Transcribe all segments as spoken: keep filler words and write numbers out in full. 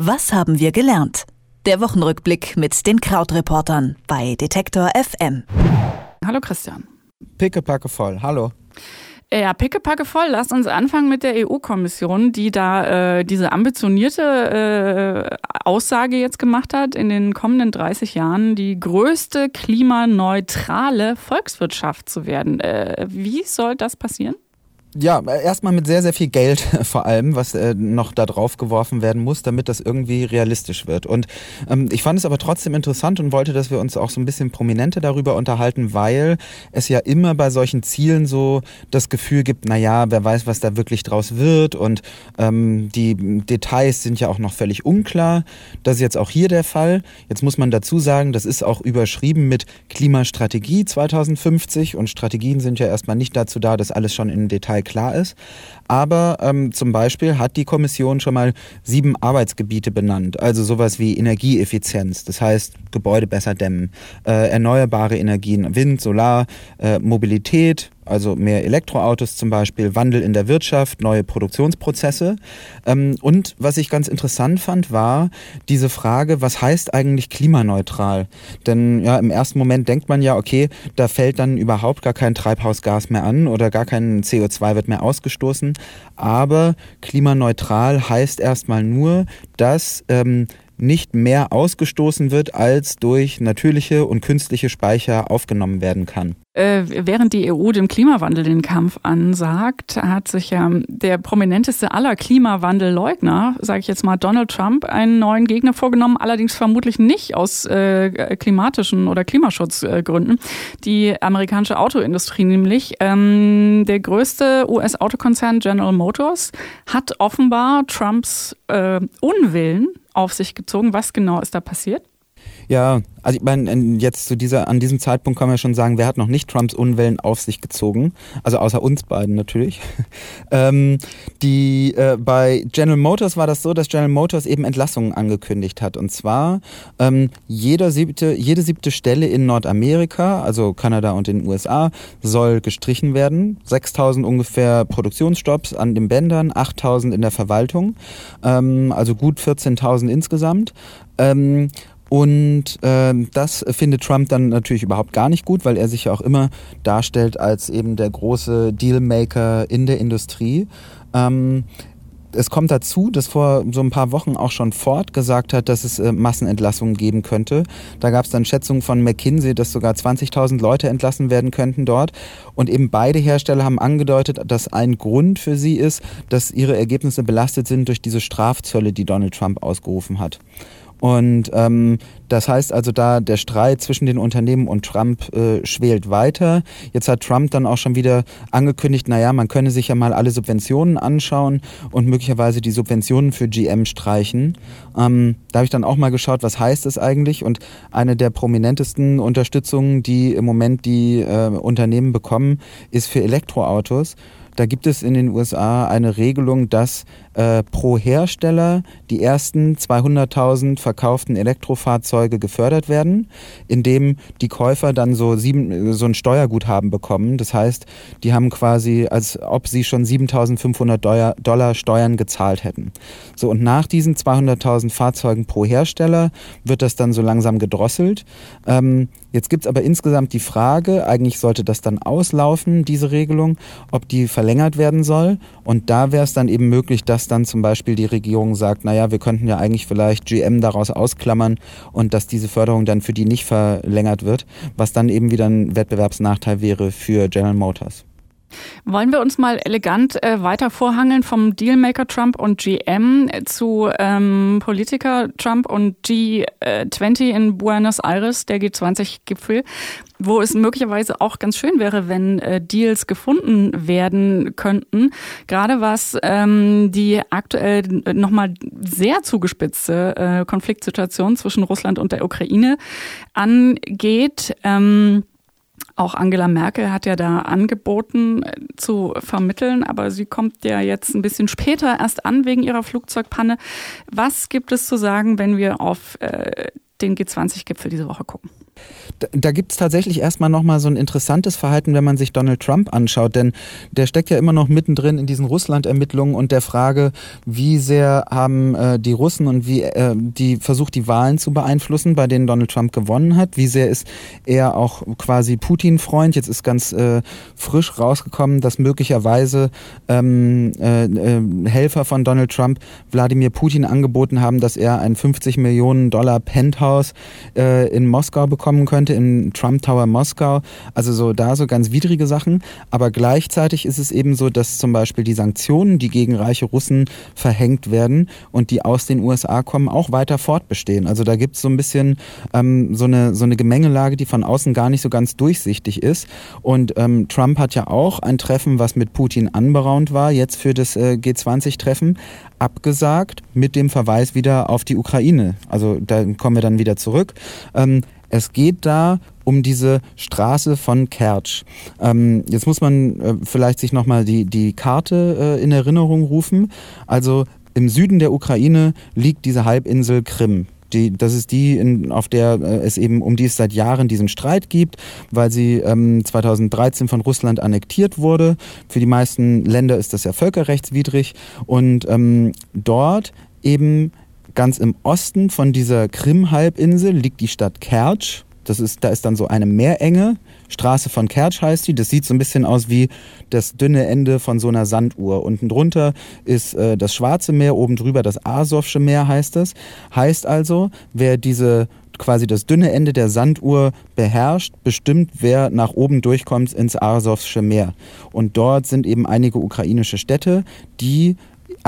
Was haben wir gelernt? Der Wochenrückblick mit den Krautreportern bei Detektor F M. Hallo Christian. Pickepacke voll, hallo. Ja, pickepacke voll. Lasst uns anfangen mit der E U-Kommission, die da äh, diese ambitionierte äh, Aussage jetzt gemacht hat, in den kommenden dreißig Jahren die größte klimaneutrale Volkswirtschaft zu werden. Äh, wie soll das passieren? Ja, erstmal mit sehr, sehr viel Geld vor allem, was äh, noch da drauf geworfen werden muss, damit das irgendwie realistisch wird. Und ähm, ich fand es aber trotzdem interessant und wollte, dass wir uns auch so ein bisschen prominenter darüber unterhalten, weil es ja immer bei solchen Zielen so das Gefühl gibt, na ja, wer weiß, was da wirklich draus wird, und ähm, die Details sind ja auch noch völlig unklar. Das ist jetzt auch hier der Fall. Jetzt muss man dazu sagen, das ist auch überschrieben mit Klimastrategie zweitausendfünfzig, und Strategien sind ja erstmal nicht dazu da, dass alles schon im Detail klar ist. Aber ähm, zum Beispiel hat die Kommission schon mal sieben Arbeitsgebiete benannt. Also sowas wie Energieeffizienz, das heißt Gebäude besser dämmen, äh, erneuerbare Energien, Wind, Solar, äh, Mobilität, also mehr Elektroautos zum Beispiel, Wandel in der Wirtschaft, neue Produktionsprozesse. Ähm, und was ich ganz interessant fand, war diese Frage, was heißt eigentlich klimaneutral? Denn ja, im ersten Moment denkt man ja, okay, da fällt dann überhaupt gar kein Treibhausgas mehr an oder gar kein C O zwei wird mehr ausgestoßen. Aber klimaneutral heißt erstmal nur, dass ähm, nicht mehr ausgestoßen wird, als durch natürliche und künstliche Speicher aufgenommen werden kann. Äh, während die E U dem Klimawandel den Kampf ansagt, hat sich ja der prominenteste aller Klimawandelleugner, sage ich jetzt mal Donald Trump, einen neuen Gegner vorgenommen, allerdings vermutlich nicht aus äh, klimatischen oder Klimaschutzgründen. Die amerikanische Autoindustrie nämlich. Ähm, der größte U S-Autokonzern General Motors hat offenbar Trumps äh, Unwillen auf sich gezogen. Was genau ist da passiert? Ja, also ich meine, jetzt zu dieser, an diesem Zeitpunkt kann man ja schon sagen, wer hat noch nicht Trumps Unwillen auf sich gezogen? Also außer uns beiden natürlich. ähm, die, äh, bei General Motors war das so, dass General Motors eben Entlassungen angekündigt hat. Und zwar ähm, jeder siebte, jede siebte Stelle in Nordamerika, also Kanada und den U S A, soll gestrichen werden. sechstausend ungefähr Produktionsstopps an den Bändern, achttausend in der Verwaltung, ähm, also gut vierzehntausend insgesamt. Ähm, Und äh, das findet Trump dann natürlich überhaupt gar nicht gut, weil er sich ja auch immer darstellt als eben der große Dealmaker in der Industrie. Ähm, es kommt dazu, dass vor so ein paar Wochen auch schon Ford gesagt hat, dass es äh, Massenentlassungen geben könnte. Da gab es dann Schätzungen von McKinsey, dass sogar zwanzigtausend Leute entlassen werden könnten dort. Und eben beide Hersteller haben angedeutet, dass ein Grund für sie ist, dass ihre Ergebnisse belastet sind durch diese Strafzölle, die Donald Trump ausgerufen hat. Und ähm, das heißt also, da der Streit zwischen den Unternehmen und Trump äh, schwelt weiter. Jetzt hat Trump dann auch schon wieder angekündigt, naja, man könne sich ja mal alle Subventionen anschauen und möglicherweise die Subventionen für G M streichen. Ähm, da habe ich dann auch mal geschaut, was heißt das eigentlich? Und eine der prominentesten Unterstützungen, die im Moment die äh, Unternehmen bekommen, ist für Elektroautos. Da gibt es in den U S A eine Regelung, dass äh, pro Hersteller die ersten zweihunderttausend verkauften Elektrofahrzeuge gefördert werden, indem die Käufer dann so, sieben, so ein Steuerguthaben bekommen. Das heißt, die haben quasi, als ob sie schon siebentausendfünfhundert Dollar Steuern gezahlt hätten. So, und nach diesen zweihunderttausend Fahrzeugen pro Hersteller wird das dann so langsam gedrosselt. Ähm, jetzt gibt es aber insgesamt die Frage, eigentlich sollte das dann auslaufen, diese Regelung, ob die verlängert werden soll. Und da wäre es dann eben möglich, dass dann zum Beispiel die Regierung sagt, naja, wir könnten ja eigentlich vielleicht G M daraus ausklammern und dass diese Förderung dann für die nicht verlängert wird, was dann eben wieder ein Wettbewerbsnachteil wäre für General Motors. Wollen wir uns mal elegant äh, weiter vorhangeln vom Dealmaker Trump und G M zu ähm, Politiker Trump und G zwanzig in Buenos Aires, der G zwanzig-Gipfel, wo es möglicherweise auch ganz schön wäre, wenn äh, Deals gefunden werden könnten. Gerade was ähm, die aktuell nochmal sehr zugespitzte äh, Konfliktsituation zwischen Russland und der Ukraine angeht. Ähm, Auch Angela Merkel hat ja da angeboten zu vermitteln, aber sie kommt ja jetzt ein bisschen später erst an wegen ihrer Flugzeugpanne. Was gibt es zu sagen, wenn wir auf äh, den G zwanzig-Gipfel diese Woche gucken? Da, da gibt es tatsächlich erstmal nochmal so ein interessantes Verhalten, wenn man sich Donald Trump anschaut, denn der steckt ja immer noch mittendrin in diesen Russland-Ermittlungen und der Frage, wie sehr haben äh, die Russen und wie äh, die versucht, die Wahlen zu beeinflussen, bei denen Donald Trump gewonnen hat. Wie sehr ist er auch quasi Putin-Freund? Jetzt ist ganz äh, frisch rausgekommen, dass möglicherweise ähm, äh, äh, Helfer von Donald Trump Wladimir Putin angeboten haben, dass er ein fünfzig Millionen Dollar Penthouse äh, in Moskau bekommen könnte, im Trump Tower Moskau. Also so da so ganz widrige Sachen. Aber gleichzeitig ist es eben so, dass zum Beispiel die Sanktionen, die gegen reiche Russen verhängt werden und die aus den U S A kommen, auch weiter fortbestehen. Also da gibt es so ein bisschen ähm, so eine so eine Gemengelage, die von außen gar nicht so ganz durchsichtig ist. Und ähm, Trump hat ja auch ein Treffen, was mit Putin anberaumt war, jetzt für das äh, G zwanzig Treffen, abgesagt mit dem Verweis wieder auf die Ukraine. Also da kommen wir dann wieder zurück. Ähm, Es geht da um diese Straße von Kertsch. Ähm, jetzt muss man äh, vielleicht sich nochmal die, die Karte äh, in Erinnerung rufen. Also im Süden der Ukraine liegt diese Halbinsel Krim. Die, das ist die, in, auf der äh, es eben um die es seit Jahren diesen Streit gibt, weil sie ähm, zweitausenddreizehn von Russland annektiert wurde. Für die meisten Länder ist das ja völkerrechtswidrig. Und ähm, dort eben ganz im Osten von dieser Krim-Halbinsel liegt die Stadt Kertsch. Das ist, da ist dann so eine Meerenge. Straße von Kertsch heißt die. Das sieht so ein bisschen aus wie das dünne Ende von so einer Sanduhr. Unten drunter ist äh, das Schwarze Meer, oben drüber das Asowsche Meer heißt es. Heißt also, wer diese quasi das dünne Ende der Sanduhr beherrscht, bestimmt, wer nach oben durchkommt ins Asowsche Meer. Und dort sind eben einige ukrainische Städte, die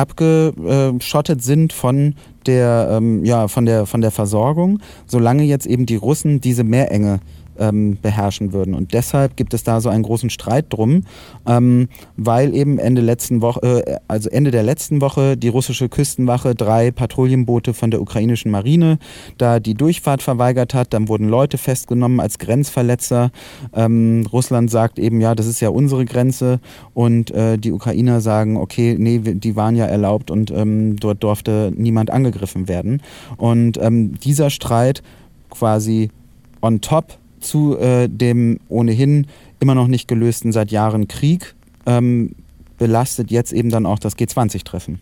abgeschottet sind von der, ähm, ja, von der, von der Versorgung, solange jetzt eben die Russen diese Meerenge ähm, beherrschen würden. Und deshalb gibt es da so einen großen Streit drum, ähm, weil eben Ende letzten Woche, äh, also Ende der letzten Woche die russische Küstenwache drei Patrouillenboote von der ukrainischen Marine da die Durchfahrt verweigert hat. Dann wurden Leute festgenommen als Grenzverletzer. Ähm, Russland sagt eben, ja, das ist ja unsere Grenze. Und äh, die Ukrainer sagen, okay, nee, die waren ja erlaubt und ähm, dort durfte niemand angegriffen werden. Und ähm, dieser Streit quasi on top zu äh, dem ohnehin immer noch nicht gelösten seit Jahren Krieg ähm, belastet jetzt eben dann auch das G zwanzig Treffen.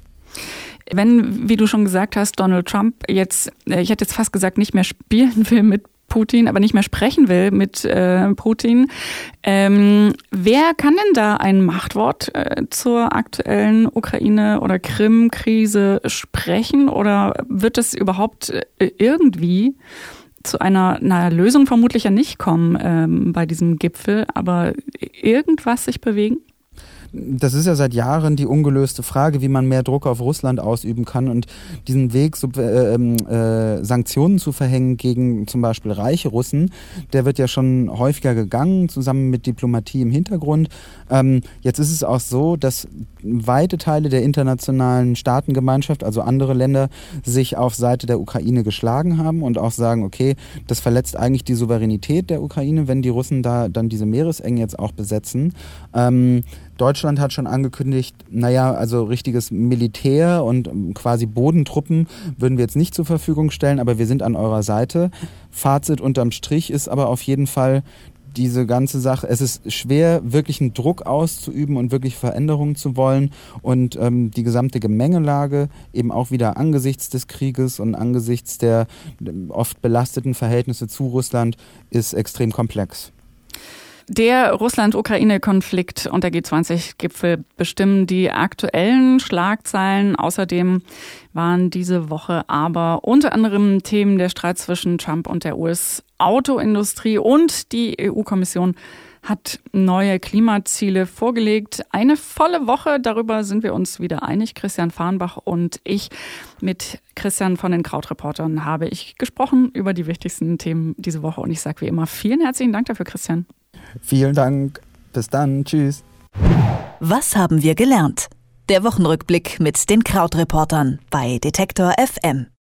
Wenn, wie du schon gesagt hast, Donald Trump jetzt, ich hätte jetzt fast gesagt, nicht mehr spielen will mit Putin, aber nicht mehr sprechen will mit äh, Putin, ähm, wer kann denn da ein Machtwort äh, zur aktuellen Ukraine- oder Krim-Krise sprechen? Oder wird es überhaupt äh, irgendwie zu einer, einer Lösung vermutlich ja nicht kommen ähm, bei diesem Gipfel, aber irgendwas sich bewegen? Das ist ja seit Jahren die ungelöste Frage, wie man mehr Druck auf Russland ausüben kann und diesen Weg, so, äh, äh, Sanktionen zu verhängen gegen zum Beispiel reiche Russen, der wird ja schon häufiger gegangen, zusammen mit Diplomatie im Hintergrund. Ähm, jetzt ist es auch so, dass weite Teile der internationalen Staatengemeinschaft, also andere Länder, sich auf Seite der Ukraine geschlagen haben und auch sagen, okay, das verletzt eigentlich die Souveränität der Ukraine, wenn die Russen da dann diese Meeresengen jetzt auch besetzen. Ähm, Deutschland hat schon angekündigt, naja, also richtiges Militär und quasi Bodentruppen würden wir jetzt nicht zur Verfügung stellen, aber wir sind an eurer Seite. Fazit unterm Strich ist aber auf jeden Fall diese ganze Sache, es ist schwer, wirklich einen Druck auszuüben und wirklich Veränderungen zu wollen und ähm, die gesamte Gemengelage eben auch wieder angesichts des Krieges und angesichts der oft belasteten Verhältnisse zu Russland ist extrem komplex. Der Russland-Ukraine-Konflikt und der G zwanzig-Gipfel bestimmen die aktuellen Schlagzeilen. Außerdem waren diese Woche aber unter anderem Themen der Streit zwischen Trump und der U S-Autoindustrie und die E U-Kommission hat neue Klimaziele vorgelegt. Eine volle Woche, darüber sind wir uns wieder einig. Christian Farnbach und ich. Mit Christian von den Krautreportern habe ich gesprochen über die wichtigsten Themen diese Woche. Und ich sage wie immer vielen herzlichen Dank dafür, Christian. Vielen Dank. Bis dann. Tschüss. Was haben wir gelernt? Der Wochenrückblick mit den Krautreportern bei Detektor F M.